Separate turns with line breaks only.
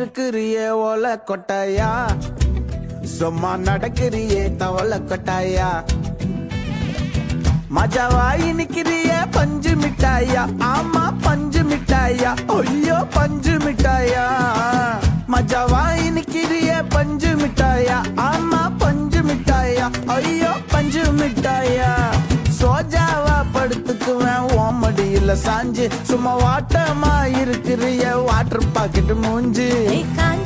இருக்கிறியே ஓல கொட்டாயா சும்மா நடக்கிறியே தவள கொட்டாயா மஜாவாயி நிக்கிறிய பஞ்சு மிட்டாயா ஆமா பஞ்சு மிட்டாயா ஐயோ பஞ்சு மிட்டாயா மஜாவாயி நிக்கிறிய பஞ்சு மிட்டாயா ஆமா பஞ்சு மிட்டாயா ஐயோ பஞ்சு மிட்டாயா சோஜாவா படுத்துக்குவேன் ஓமடியில சாஞ்சு சும்மா வாட்டமா இருக்கிறிய வாட்டர் பாக்கெட் மூஞ்சு